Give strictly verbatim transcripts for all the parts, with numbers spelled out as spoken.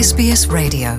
S B S Radio.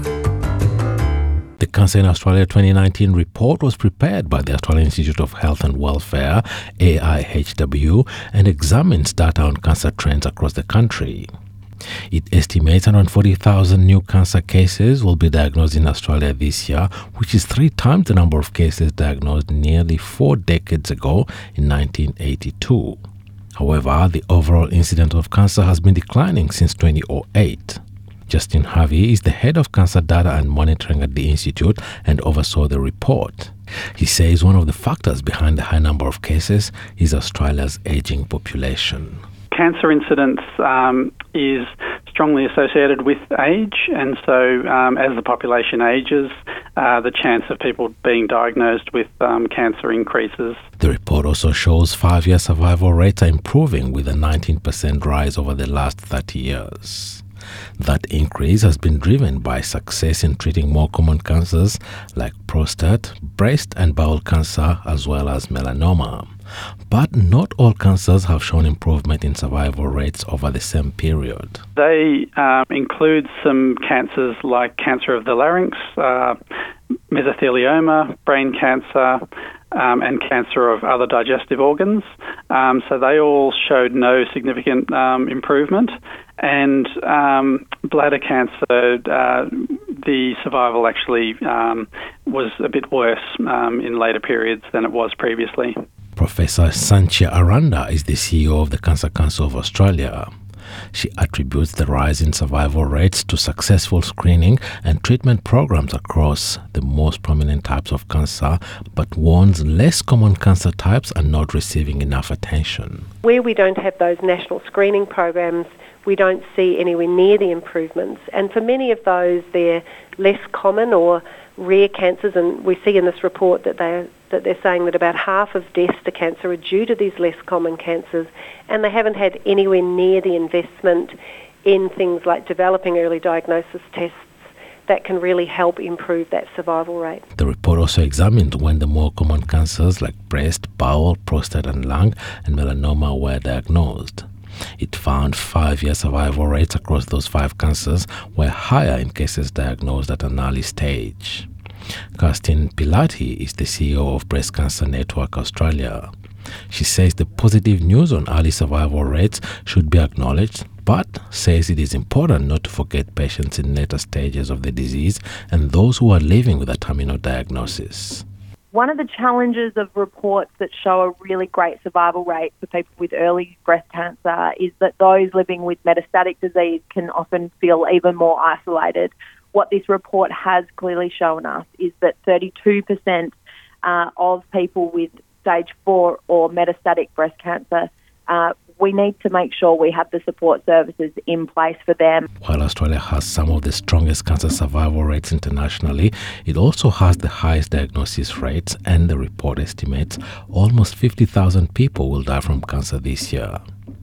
The Cancer in Australia twenty nineteen report was prepared by the Australian Institute of Health and Welfare, A I H W, and examines data on cancer trends across the country. It estimates around forty thousand new cancer cases will be diagnosed in Australia this year, which is three times the number of cases diagnosed nearly four decades ago in nineteen eighty-two. However, the overall incidence of cancer has been declining since two thousand eight. Justin Harvey is the head of cancer data and monitoring at the Institute and oversaw the report. He says one of the factors behind the high number of cases is Australia's ageing population. Cancer incidence um, is strongly associated with age, and so um, as the population ages, uh, the chance of people being diagnosed with um, cancer increases. The report also shows five-year survival rates are improving with a nineteen percent rise over the last thirty years. That increase has been driven by success in treating more common cancers like prostate, breast and bowel cancer, as well as melanoma. But not all cancers have shown improvement in survival rates over the same period. They um, include some cancers like cancer of the larynx, uh, mesothelioma, brain cancer, um, and cancer of other digestive organs. Um, so they all showed no significant um, improvement. And um, bladder cancer, uh, the survival actually um, was a bit worse um, in later periods than it was previously. Professor Sanchia Aranda is the C E O of the Cancer Council of Australia. She attributes the rise in survival rates to successful screening and treatment programs across the most prominent types of cancer, but warns less common cancer types are not receiving enough attention. Where we don't have those national screening programs, we don't see anywhere near the improvements. And for many of those, they're less common or rare cancers, and we see in this report that they're that they're saying that about half of deaths to cancer are due to these less common cancers, and they haven't had anywhere near the investment in things like developing early diagnosis tests that can really help improve that survival rate. The report also examined when the more common cancers like breast, bowel, prostate and lung and melanoma were diagnosed. It found five-year survival rates across those five cancers were higher in cases diagnosed at an early stage. Kirsten Pilati is the C E O of Breast Cancer Network Australia. She says the positive news on early survival rates should be acknowledged, but says it is important not to forget patients in later stages of the disease and those who are living with a terminal diagnosis. One of the challenges of reports that show a really great survival rate for people with early breast cancer is that those living with metastatic disease can often feel even more isolated. What this report has clearly shown us is that thirty-two percent uh, of people with stage four or metastatic breast cancer, uh, we need to make sure we have the support services in place for them. While Australia has some of the strongest cancer survival rates internationally, it also has the highest diagnosis rates, and the report estimates almost fifty thousand people will die from cancer this year.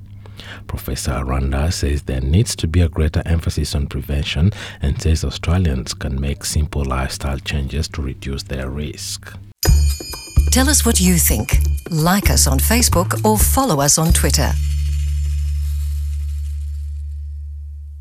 Professor Aranda says there needs to be a greater emphasis on prevention and says Australians can make simple lifestyle changes to reduce their risk. Tell us what you think. Like us on Facebook or follow us on Twitter.